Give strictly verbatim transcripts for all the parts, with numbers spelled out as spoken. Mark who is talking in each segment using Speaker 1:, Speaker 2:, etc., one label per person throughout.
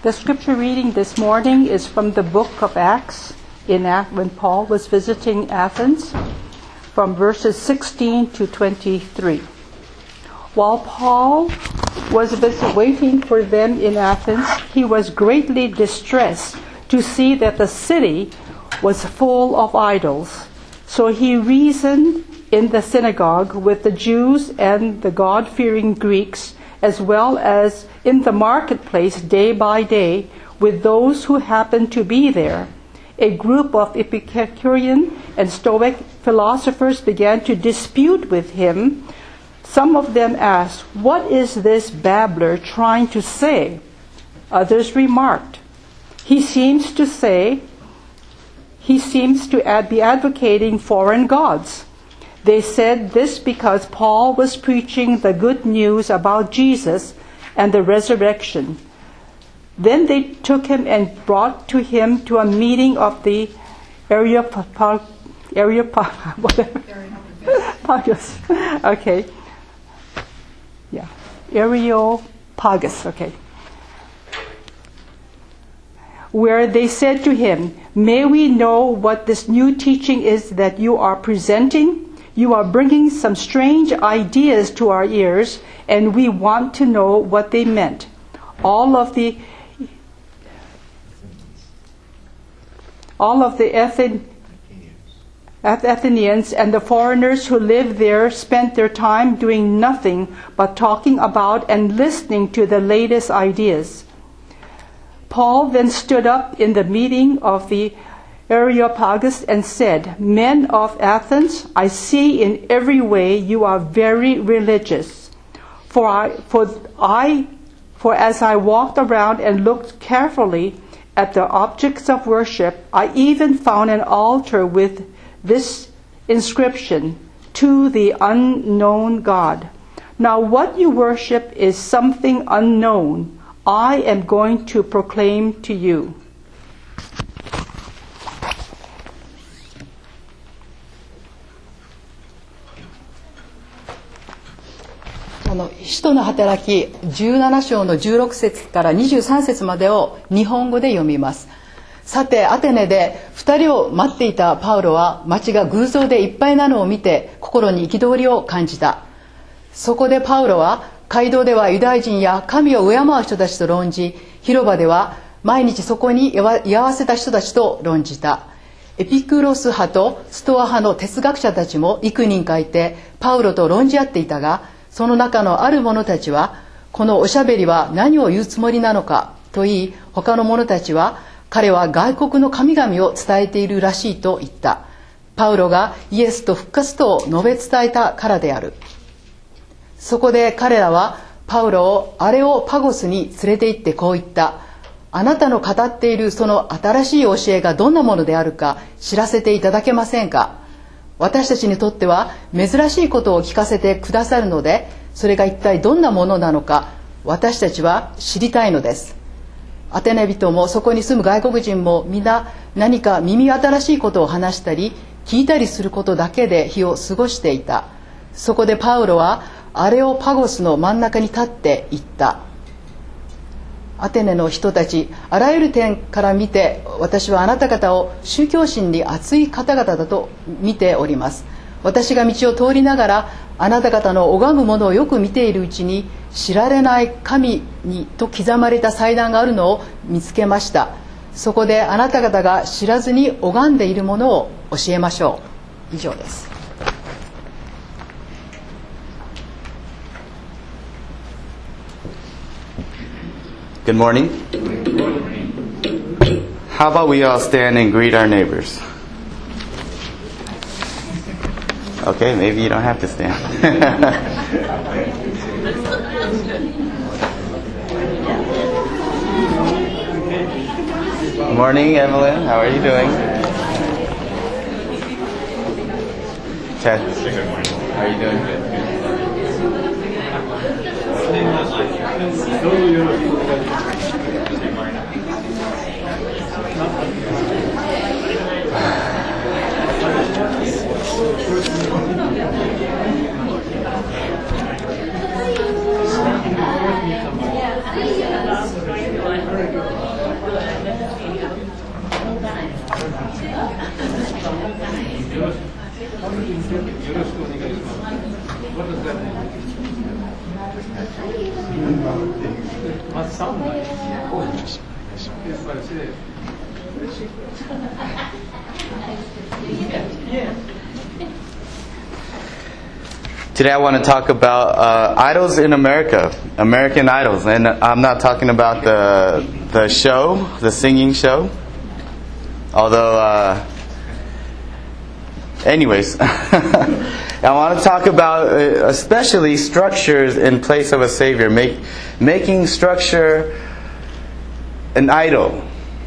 Speaker 1: The scripture reading this morning is from the book of Acts, in Ath- when Paul was visiting Athens, from verses sixteen to twenty-three. While Paul was visit- waiting for them in Athens, he was greatly distressed to see that the city was full of idols. So he reasoned in the synagogue with the Jews and the God-fearing Greeks, as well as in the marketplace day by day with those who happened to be there. A group of Epicurean and Stoic philosophers began to dispute with him. Some of them asked, "What is this babbler trying to say?" Others remarked, "He seems to say, he seems to ad- be advocating foreign gods." They said this because Paul was preaching the good news about Jesus and the resurrection. Then they took him and brought to him to a meeting of the Areopagus. Areopagus. Okay. Yeah. Areopagus. Okay. Where they said to him, "May we know what this new teaching is that you are presenting? You are bringing some strange ideas to our ears, and we want to know what they meant." All of the all of the Athen, Athenians and the foreigners who lived there spent their time doing nothing but talking about and listening to the latest ideas. Paul then stood up in the meeting of the Areopagus and said, "Men of Athens, I see in every way you are very religious. For I, for I, for as I walked around and looked carefully at the objects of worship, I even found an altar with this inscription, 'To the unknown God.' Now what you worship is something unknown. I am going to proclaim to you."
Speaker 2: あの使徒の働きじゅうなな章のじゅうろく節からにじゅうさん節までを日本語で読みます。さてアテネでふたりを待っていたパウロは町が偶像でいっぱいなのを見て心に憤りを感じた。そこでパウロは街道ではユダヤ人や神を敬う人たちと論じ、広場では毎日そこに居合わせた人たちと論じた。エピクロス派とストア派の哲学者たちも幾人かいてパウロと論じ合っていたが、その中のある者たちは、このおしゃべりは何を言うつもりなのかと言い、他の者たちは、彼は外国の神々を伝えているらしいと言った。パウロがイエスと復活とを述べ伝えたからである。そこで彼らはパウロをアレオパゴスに連れて行ってこう言った。あなたの語っているその新しい教えがどんなものであるか知らせていただけませんか。私たちにとっては珍しいことを聞かせてくださるので、それが一体どんなものなのか私たちは知りたいのです。アテネ人もそこに住む外国人も皆何か耳新しいことを話したり聞いたりすることだけで日を過ごしていた。そこでパウロはアレオパゴスの真ん中に立って言った。アテネの人たち、あらゆる点から見て私はあなた方を宗教心に熱い方々だと見ております。私が道を通りながらあなた方の拝むものをよく見ているうちに、知られない神にと刻まれた祭壇があるのを見つけました。そこであなた方が知らずに拝んでいるものを教えましょう。以上です。
Speaker 3: Good morning. How about we all stand and greet our neighbors? Okay, maybe you don't have to stand. Good morning, Evelyn. How are you doing? Ted, how are you doing? Good.
Speaker 4: What does that mean? What sound like? Yes, what it is.
Speaker 3: Today I want to talk about uh, idols in America, American Idols, and I'm not talking about the the show, the singing show. Although, uh, anyways, I want to talk about uh, especially structures in place of a Savior, make, making structure an idol.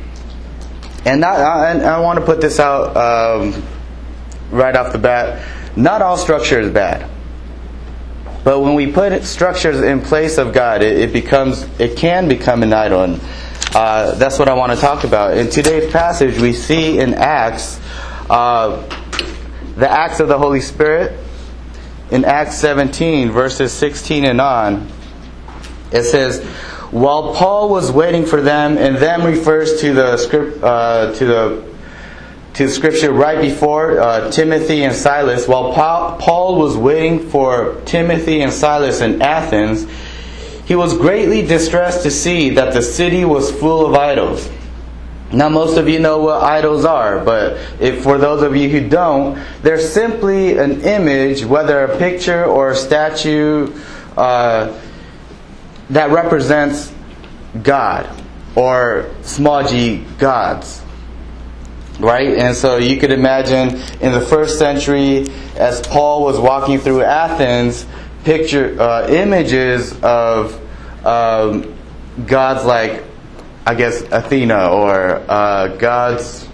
Speaker 3: And, not, and I want to put this out um, right off the bat. Not all structure is bad. But when we put structures in place of God, it, it becomes, it can become an idol. And uh, that's what I want to talk about. In today's passage, we see in Acts, uh, the Acts of the Holy Spirit. In Acts seventeen, verses sixteen and on, it says, "While Paul was waiting for them," and "them" refers to the script, uh, to the to the scripture right before uh, Timothy and Silas. While Paul was waiting for Timothy and Silas in Athens, he was greatly distressed to see that the city was full of idols. Now, most of you know what idols are, but if for those of you who don't, they're simply an image, whether a picture or a statue, uh, that represents God, or small g, gods. Right? And so you could imagine in the first century, as Paul was walking through Athens, picture uh, images of um, gods like, I guess, Athena, or uh, gods,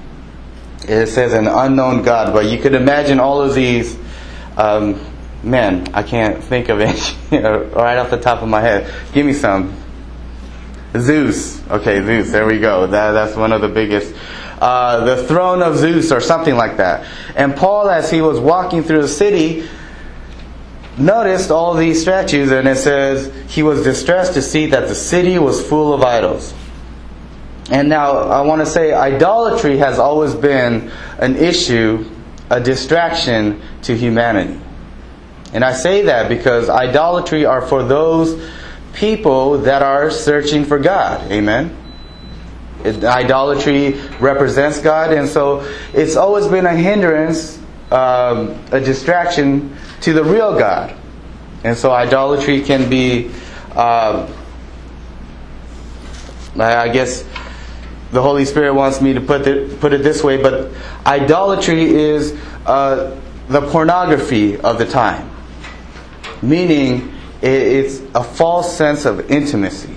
Speaker 3: it says an unknown god, but you could imagine all of these, um, man, I can't think of it right off the top of my head. Give me some. Zeus. Okay, Zeus, there we go. That, that's one of the biggest. Uh, the throne of Zeus, or something like that. And Paul, as he was walking through the city, noticed all these statues, and it says he was distressed to see that the city was full of idols. And now I want to say idolatry has always been an issue, a distraction to humanity. And I say that because idolatry are for those people that are searching for God. Amen. It, idolatry represents God, and so it's always been a hindrance, um, a distraction to the real God. And so idolatry can be, uh, I guess the Holy Spirit wants me to put it, put it this way, but idolatry is uh, the pornography of the time. Meaning it's a false sense of intimacy.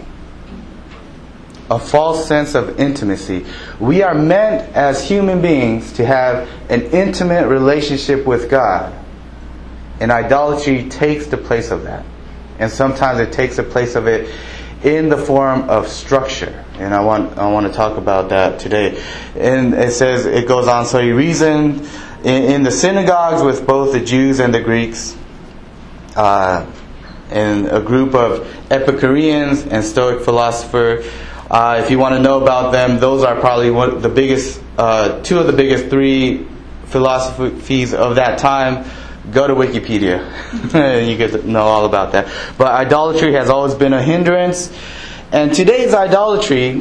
Speaker 3: A false sense of intimacy. We are meant as human beings to have an intimate relationship with God. And idolatry takes the place of that. And sometimes it takes the place of it in the form of structure. And I want I want to talk about that today. And it says, it goes on, so he reasoned in, in the synagogues with both the Jews and the Greeks, uh, and a group of Epicureans and Stoic philosophers. Uh, if you want to know about them, those are probably one of the biggest, uh, two of the biggest three philosophies of that time. Go to Wikipedia. You get to know all about that. But idolatry has always been a hindrance. And today's idolatry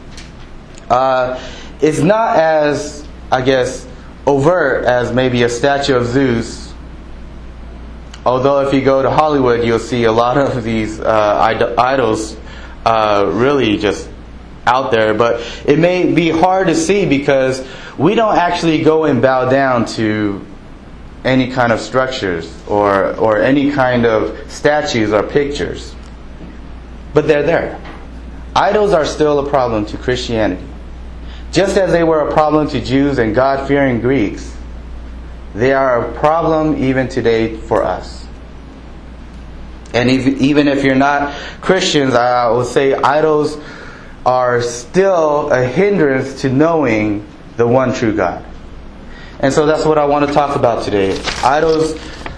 Speaker 3: uh, is not as, I guess, overt as maybe a statue of Zeus. Although if you go to Hollywood, you'll see a lot of these uh, id- idols uh, really just out there. But it may be hard to see because we don't actually go and bow down to any kind of structures or or any kind of statues or pictures. But they're there. Idols are still a problem to Christianity. Just as they were a problem to Jews and God-fearing Greeks, they are a problem even today for us. And if, even if you're not Christians, I will say idols are still a hindrance to knowing the one true God. And so that's what I want to talk about today. Idols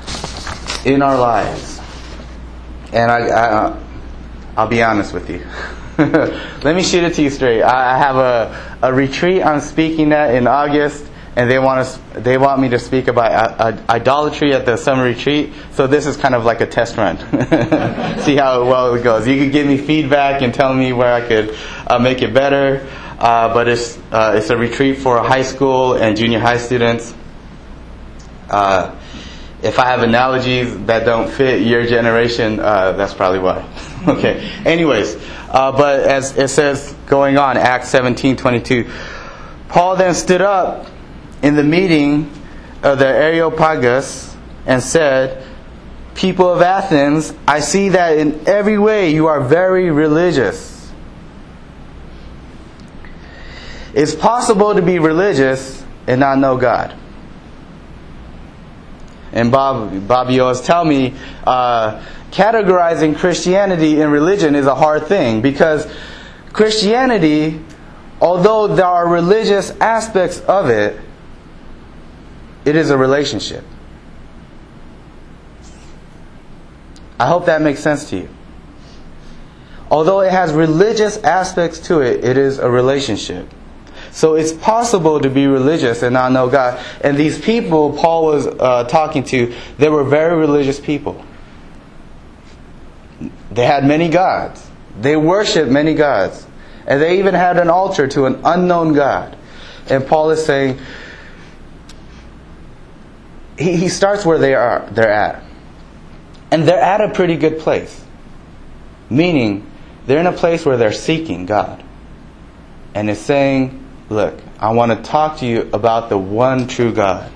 Speaker 3: in our lives. And I, I, I'll be honest with you. Let me shoot it to you straight. I have a, a retreat I'm speaking at in August. and they want us, they want me to speak about uh, idolatry at the summer retreat. So this is kind of like a test run. See how well it goes. You could give me feedback and tell me where I could uh, make it better. Uh, but it's uh, it's a retreat for high school and junior high students. Uh, if I have analogies that don't fit your generation, uh, that's probably why. Okay. Anyways, uh, but as it says going on, Acts seventeen twenty-two, Paul then stood up in the meeting of the Areopagus and said, "People of Athens, I see that in every way you are very religious. It's possible to be religious and not know God." And Bob, Bobby always tell me, uh, categorizing Christianity and religion is a hard thing, because Christianity, although there are religious aspects of it, it is a relationship. I hope that makes sense to you. Although it has religious aspects to it, it is a relationship. So it's possible to be religious and not know God. And these people Paul was uh, talking to, they were very religious people. They had many gods. They worshipped many gods. And they even had an altar to an unknown God. And Paul is saying, he, he starts where they are, they're at. And they're at a pretty good place. Meaning, they're in a place where they're seeking God. And it's saying, look, I want to talk to you about the one true God.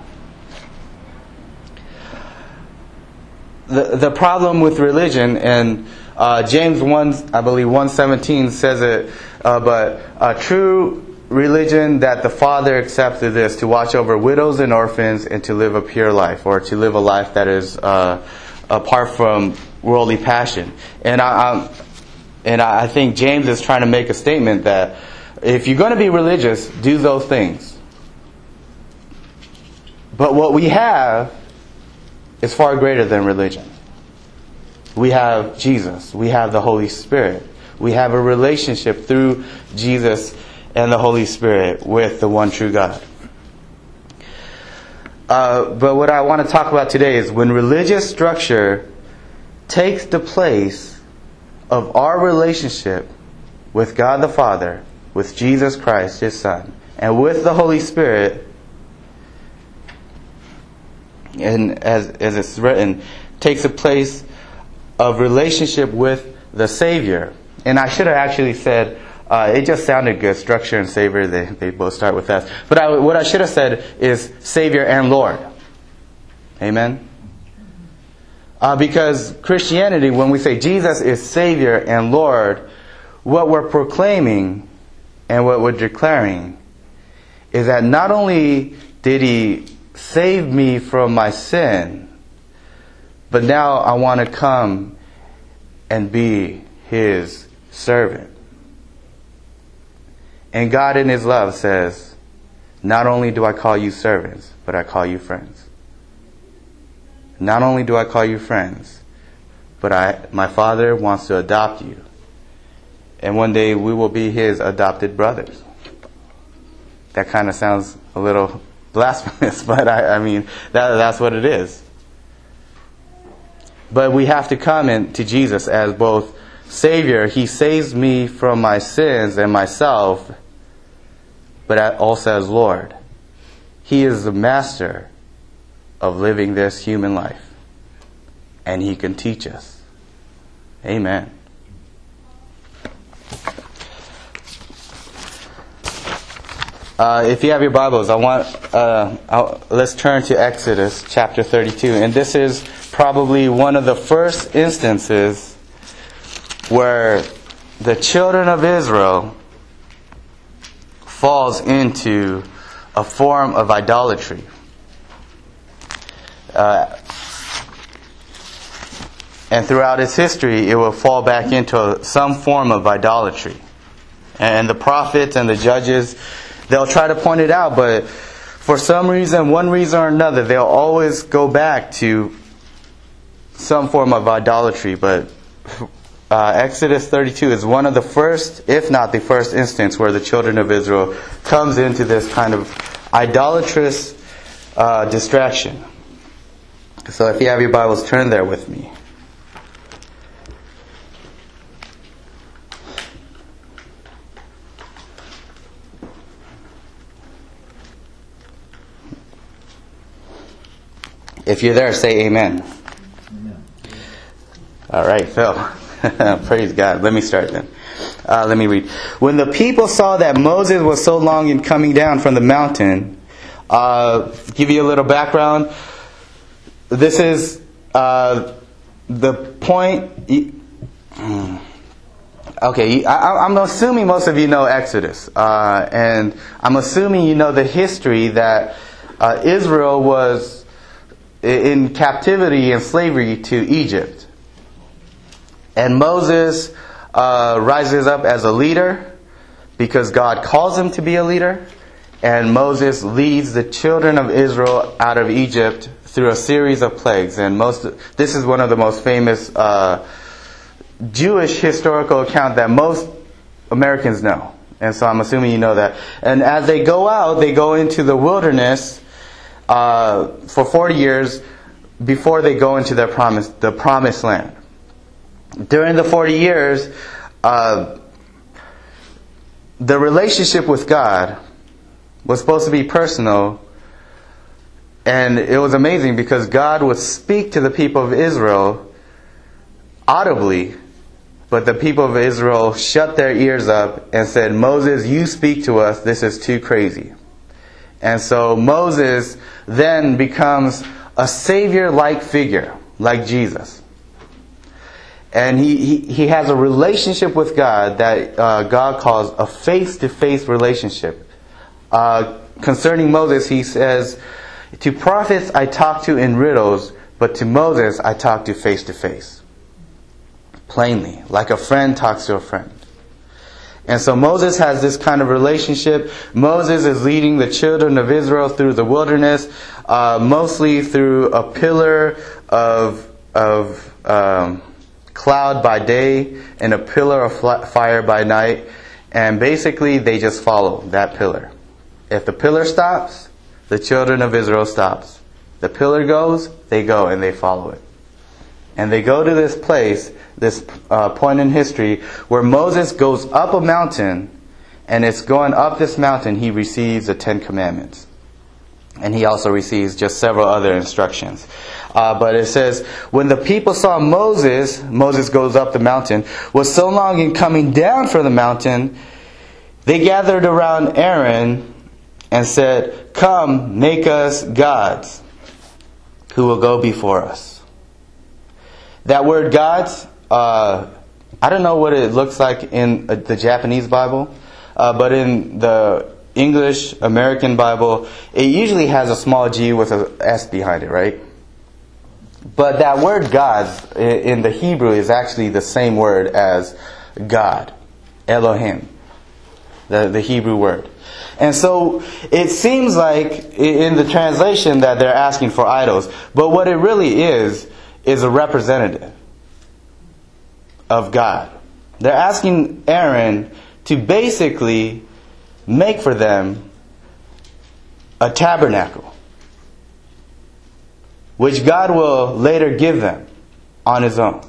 Speaker 3: The the problem with religion, and uh, James one, I believe one seventeen says it, uh, but a true religion that the Father accepted is to watch over widows and orphans and to live a pure life, or to live a life that is uh, apart from worldly passion. And I I'm, and I think James is trying to make a statement that if you're going to be religious, do those things. But what we have is far greater than religion. We have Jesus. We have the Holy Spirit. We have a relationship through Jesus and the Holy Spirit with the one true God. Uh, but what I want to talk about today is when religious structure takes the place of our relationship with God the Father, with Jesus Christ, His Son, and with the Holy Spirit, and as as it's written, takes a place of relationship with the Savior. And I should have actually said, uh, it just sounded good, structure and Savior, they, they both start with S. But I, what I should have said is Savior and Lord. Amen? Uh, because Christianity, when we say Jesus is Savior and Lord, what we're proclaiming and what we're declaring is that not only did He save me from my sin, but now I want to come and be His servant. And God in His love says, not only do I call you servants, but I call you friends. Not only do I call you friends, but I, my Father wants to adopt you. And one day we will be His adopted brothers. That kind of sounds a little blasphemous, but I, I mean, that, that's what it is. But we have to come in to Jesus as both Savior. He saves me from my sins and myself, but also as Lord. He is the master of living this human life. And He can teach us. Amen. Uh, if you have your Bibles, I want uh, I'll, let's turn to Exodus chapter thirty-two, and this is probably one of the first instances where the children of Israel falls into a form of idolatry. Uh, and throughout its history, it will fall back into some form of idolatry. And the prophets and the judges, they'll try to point it out, but for some reason, one reason or another, they'll always go back to some form of idolatry. But uh, Exodus thirty-two is one of the first, if not the first instance, where the children of Israel comes into this kind of idolatrous uh, distraction. So if you have your Bibles, turn there with me. If you're there, say amen. Amen. All right, Phil. Praise God. Let me start then. Uh, let me read. When the people saw that Moses was so long in coming down from the mountain, uh, give you a little background. This is uh, the point. Okay, I, I'm assuming most of you know Exodus, uh, and I'm assuming you know the history that uh, Israel was in captivity and slavery to Egypt. And Moses uh, rises up as a leader because God calls him to be a leader. And Moses leads the children of Israel out of Egypt through a series of plagues. And most this is one of the most famous uh, Jewish historical account that most Americans know. And so I'm assuming you know that. And as they go out, they go into the wilderness Uh, for forty years before they go into their promise, the promised land. During the forty years, uh, the relationship with God was supposed to be personal, and it was amazing because God would speak to the people of Israel audibly, but the people of Israel shut their ears up and said, "Moses, you speak to us, this is too crazy." And so Moses then becomes a savior-like figure, like Jesus. And he, he, he has a relationship with God that uh, God calls a face-to-face relationship. Uh, concerning Moses, he says, "To prophets I talk to in riddles, but to Moses I talk to face-to-face." Plainly, like a friend talks to a friend. And so Moses has this kind of relationship. Moses is leading the children of Israel through the wilderness, uh, mostly through a pillar of of um, cloud by day and a pillar of fire by night. And basically, they just follow that pillar. If the pillar stops, the children of Israel stops. The pillar goes, they go and they follow it. And they go to this place, this uh, point in history, where Moses goes up a mountain, and it's going up this mountain he receives the Ten Commandments. And he also receives just several other instructions. Uh, but it says, when the people saw Moses, Moses goes up the mountain, was so long in coming down from the mountain, they gathered around Aaron and said, "Come, make us gods who will go before us." That word gods, uh, I don't know what it looks like in uh, the Japanese Bible, uh, but in the English American Bible, it usually has a small G with an S behind it, right? But that word gods in the Hebrew is actually the same word as God, Elohim, the, the Hebrew word. And so it seems like in the translation that they're asking for idols, but what it really is, is a representative of God. They're asking Aaron to basically make for them a tabernacle, which God will later give them on His own.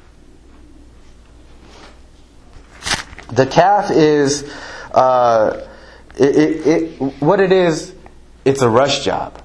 Speaker 3: The calf is, uh, it, it, it, what it is, it's a rush job.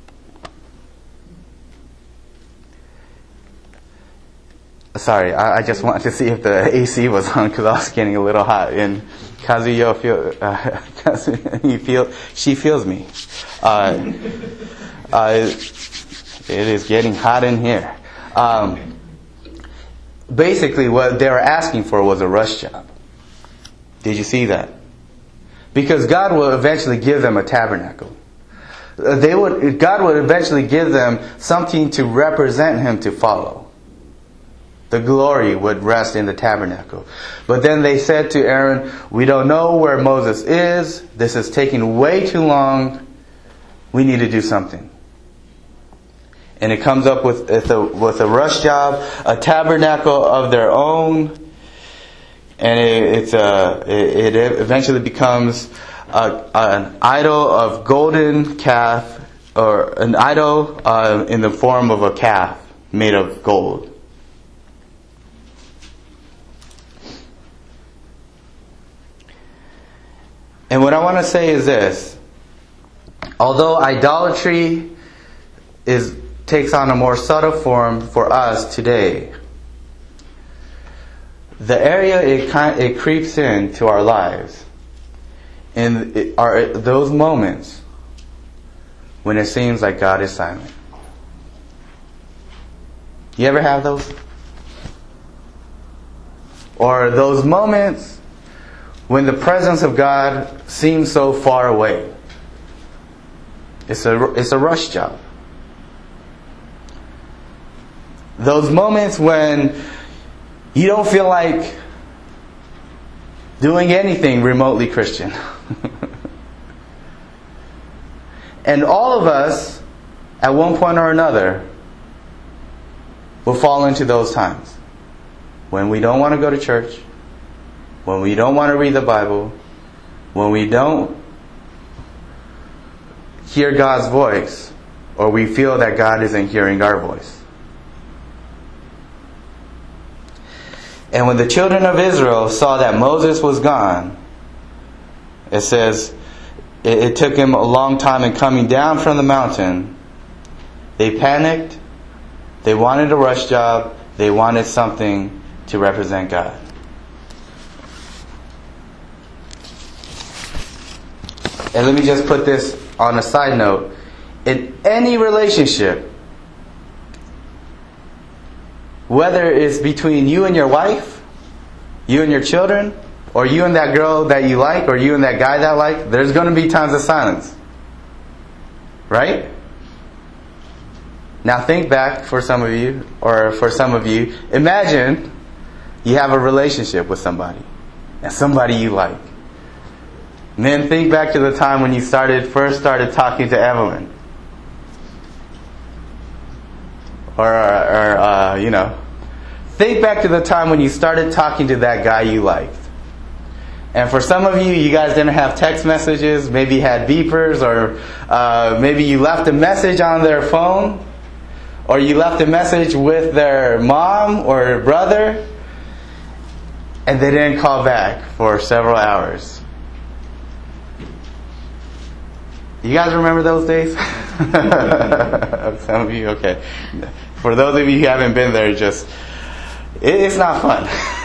Speaker 3: Sorry, I, I just wanted to see if the A C was on because I was getting a little hot. And Kazuyo feel, uh, Kazuyo feel, she feels me. Uh, uh, it is getting hot in here. Um, basically, what they were asking for was a rush job. Did you see that? Because God will eventually give them a tabernacle. They would, God would eventually give them something to represent Him to follow. The glory would rest in the tabernacle. But then they said to Aaron, "We don't know where Moses is. This is taking way too long. We need to do something." And it comes up with, with, a, with a rush job, a tabernacle of their own. And it, it's a, it, it eventually becomes a, an idol of golden calf, or an idol uh, in the form of a calf made of gold. And what I want to say is this. Although idolatry is takes on a more subtle form for us today, the area it kind it creeps into our lives, and it are those moments when it seems like God is silent. You ever have those? Or those moments when the presence of God seems so far away? It's a, it's a rush job. Those moments when you don't feel like doing anything remotely Christian. And all of us, at one point or another, will fall into those times. When we don't want to go to church, when we don't want to read the Bible, when we don't hear God's voice, or we feel that God isn't hearing our voice. And when the children of Israel saw that Moses was gone, it says it, it took him a long time in coming down from the mountain. They panicked. They wanted a rush job. They wanted something to represent God. And let me just put this on a side note. In any relationship, whether it's between you and your wife, you and your children, or you and that girl that you like, or you and that guy that you like, there's going to be times of silence. Right? Now think back for some of you, or for some of you, imagine you have a relationship with somebody, and somebody you like. And then think back to the time when you started first started talking to Evelyn. Or, or uh, you know, think back to the time when you started talking to that guy you liked. And for some of you, you guys didn't have text messages, maybe you had beepers, or uh, maybe you left a message on their phone, or you left a message with their mom or brother, and they didn't call back for several hours. You guys remember those days? Some of you, okay. For those of you who haven't been there, just it, it's not fun.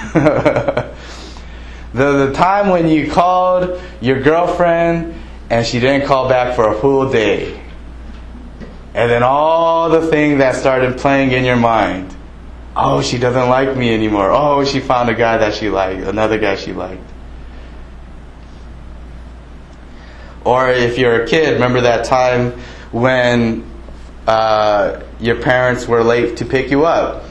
Speaker 3: the the time when you called your girlfriend and she didn't call back for a full day, and then all the things that started playing in your mind. Oh, she doesn't like me anymore. Oh, she found a guy that she liked, another guy she liked. Or if you're a kid, remember that time when uh, your parents were late to pick you up.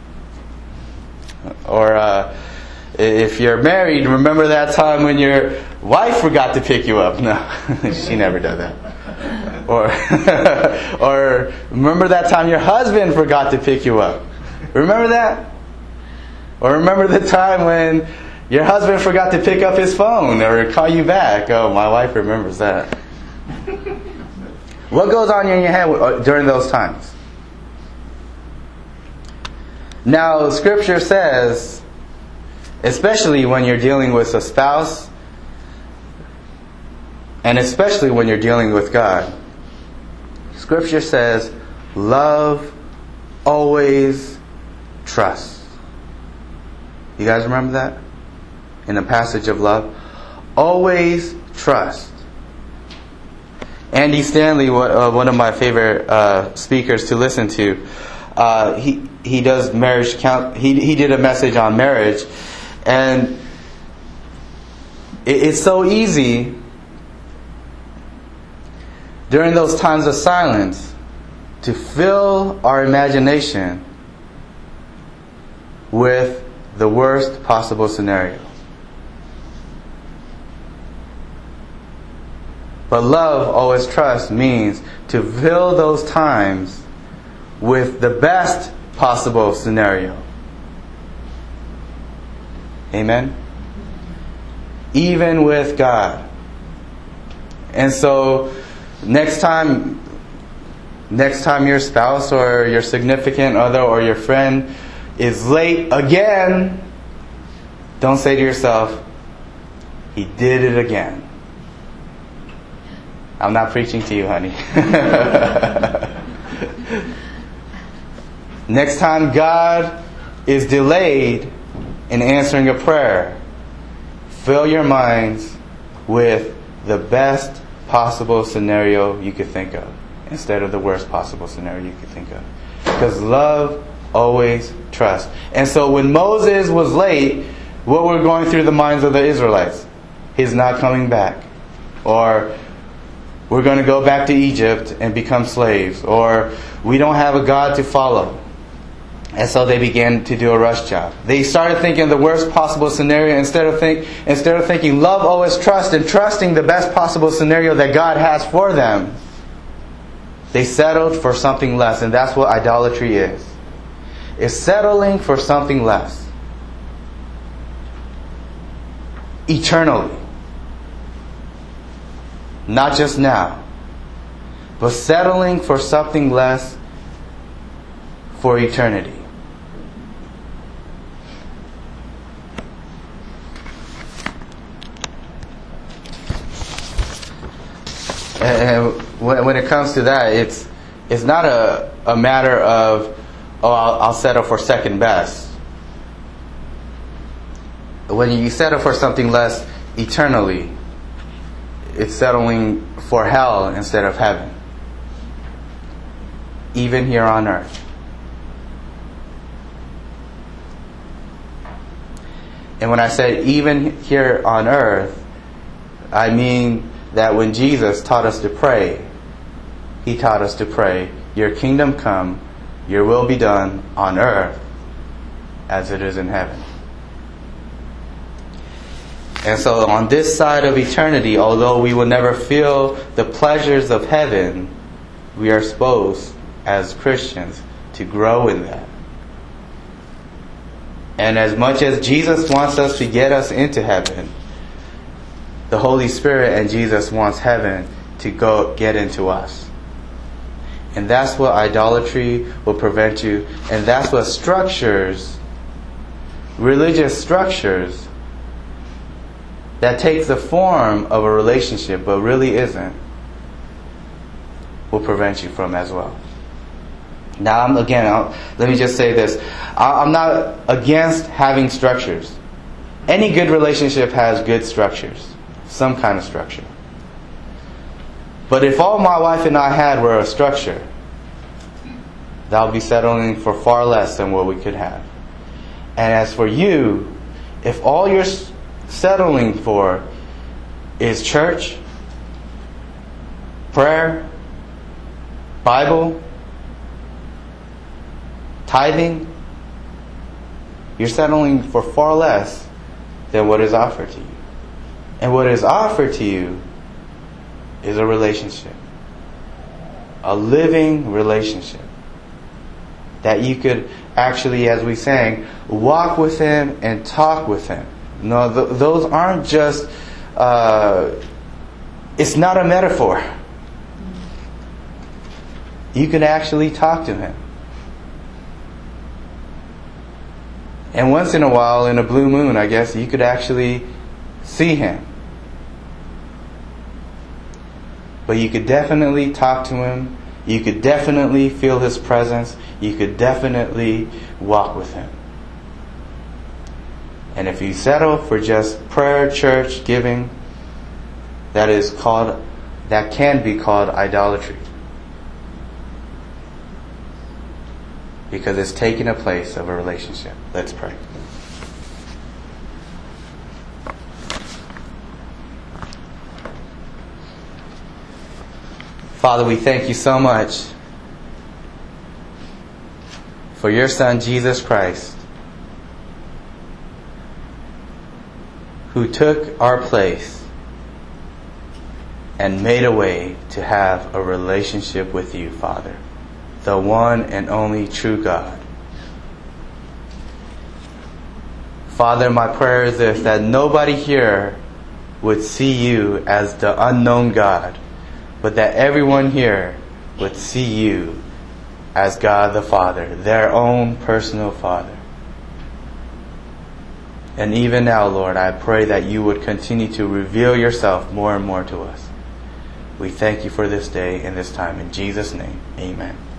Speaker 3: Or uh, if you're married, remember that time when your wife forgot to pick you up. No, she never does that. Or, or remember that time your husband forgot to pick you up. Remember that? Or remember the time when your husband forgot to pick up his phone or call you back. Oh, my wife remembers that. What goes on in your head during those times? Now, Scripture says, especially when you're dealing with a spouse, and especially when you're dealing with God, Scripture says, love always trusts. You guys remember that? In the passage of love, always trust. Andy Stanley, uh, one of my favorite uh, speakers to listen to, uh, he he does marriage count. He he did a message on marriage, and it, it's so easy during those times of silence to fill our imagination with the worst possible scenario. But love always trust means to fill those times with the best possible scenario. Amen? Even with God. And so next time, next time your spouse or your significant other or your friend is late again, don't say to yourself, he did it again. I'm not preaching to you, honey. Next time God is delayed in answering a prayer, fill your minds with the best possible scenario you could think of instead of the worst possible scenario you could think of. Because love always trusts. And so when Moses was late, what were going through the minds of the Israelites? He's not coming back. Or we're going to go back to Egypt and become slaves. Or we don't have a God to follow. And so they began to do a rush job. They started thinking the worst possible scenario instead of think instead of thinking love always trusts and trusting the best possible scenario that God has for them. They settled for something less, and that's what idolatry is. It's settling for something less. Eternally. Not just now. But settling for something less for eternity. And when it comes to that, it's it's not a, a matter of, oh, I'll, I'll settle for second best. When you settle for something less eternally, it's settling for hell instead of heaven. Even here on earth. And when I say even here on earth, I mean that when Jesus taught us to pray, He taught us to pray, your kingdom come, your will be done on earth as it is in heaven. And so on this side of eternity, although we will never feel the pleasures of heaven, we are supposed, as Christians, to grow in that. And as much as Jesus wants us to get us into heaven, the Holy Spirit and Jesus wants heaven to go get into us. And that's what idolatry will prevent you. And that's what structures, religious structures, that takes the form of a relationship but really isn't, will prevent you from as well. Now, I'm, again, I'll, let me just say this. I, I'm not against having structures. Any good relationship has good structures. Some kind of structure. But if all my wife and I had were a structure, that would be settling for far less than what we could have. And as for you, if all you're settling for is church, prayer, Bible, tithing, you're settling for far less than what is offered to you. And what is offered to you is a relationship. A living relationship. That you could actually, as we sang, walk with Him and talk with Him. No, th- those aren't just, uh, it's not a metaphor. You can actually talk to Him. And once in a while, in a blue moon, I guess, you could actually see Him. But you could definitely talk to Him. You could definitely feel His presence. You could definitely walk with Him. And if you settle for just prayer, church, giving, that is called, that can be called idolatry. Because it's taking a place of a relationship. Let's pray. Father, we thank You so much for Your Son, Jesus Christ, who took our place and made a way to have a relationship with You, Father, the one and only true God. Father, my prayer is this, that nobody here would see you as the unknown God, but that everyone here would see you as God the Father, their own personal Father. And even now, Lord, I pray that you would continue to reveal yourself more and more to us. We thank you for this day and this time. In Jesus' name, amen.